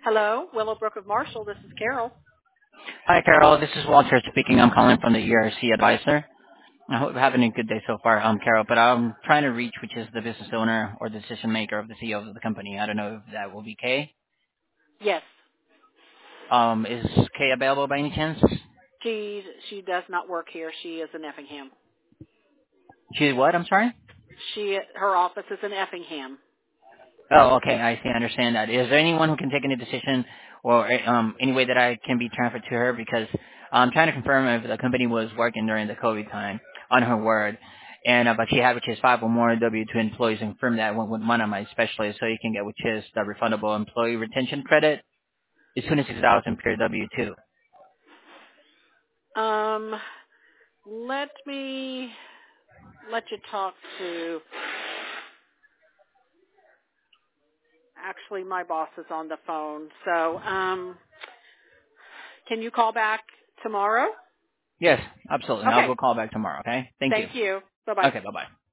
Hello, Willowbrook of Marshall. This is Carol. Hi, Carol. This is Walter speaking. I'm calling from the ERC advisor. I hope you're having a good day so far, Carol. But I'm trying to reach which is the business owner or the decision maker of the CEO of the company. I don't know if that will be Kay. Yes, Is Kay available by any chance? she does not work here. She is in Effingham. She what? I'm sorry. Her office is in Effingham. Oh, okay. I see. I understand that. Is there anyone who can take any decision or any way that I can be transferred to her? Because I'm trying to confirm if the company was working during the COVID time on her word. And but she had which is 5 or more W-2 employees and confirm that with one of my specialists so you can get which is the refundable employee retention credit. It's 26,000 per W-2. Um, let me let you talk to. Actually, my boss is on the phone. So, can you call back tomorrow? Yes, absolutely. I'll Okay. go call back tomorrow, okay? Thank you. Thank you. Bye bye. Okay, bye-bye.